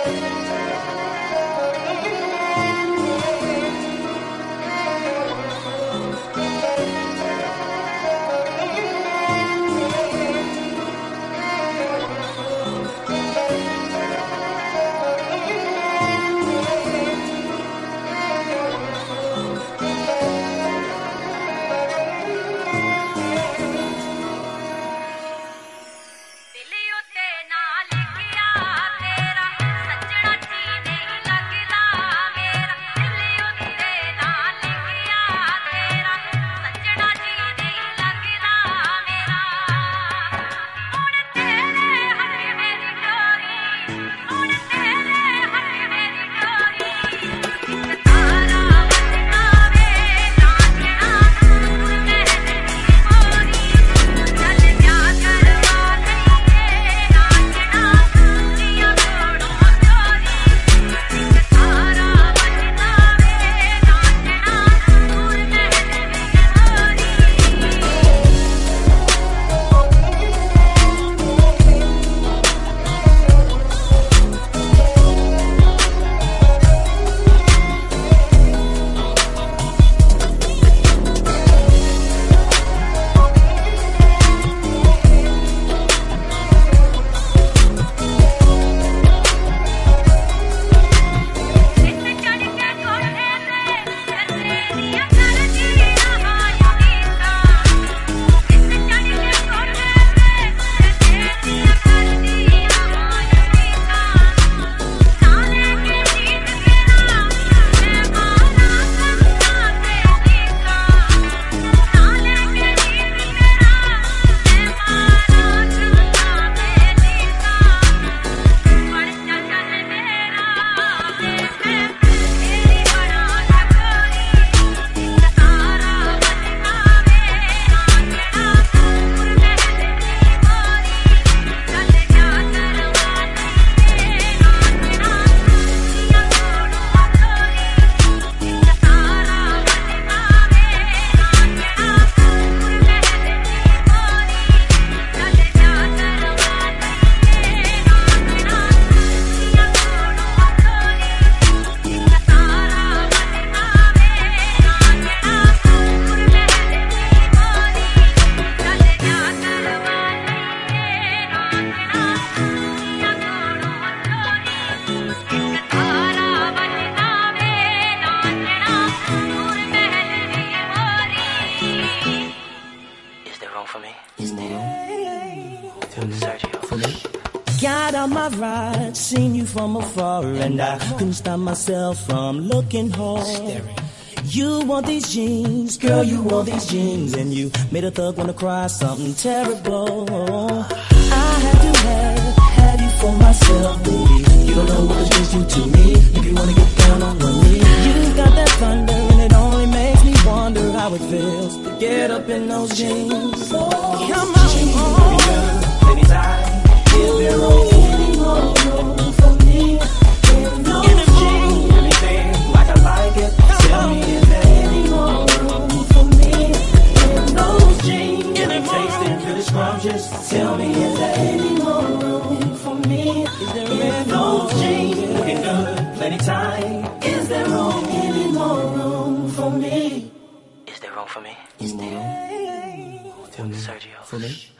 Got on my ride, seen you from afar, and I couldn't stop myself from looking hard. You want these jeans, girl, you want these jeans, and you made a thug wanna cry something terrible. I had to have you for myself, baby. You don't know what the things do to me. If you wanna get down on one knee, you got that thunder, and it only makes me wonder how it feels to get up in those jeans. Come on, anytime. Is there any more room for me in those jeans? Anything like I like it. Tell me, is there any more room for me in those jeans? Any tasting for the scrumptious? Tell me, is there any more room for me in those jeans? Looking good, plenty time. Is there any more room for me? Is there room for me? Is there? Sergio. For me?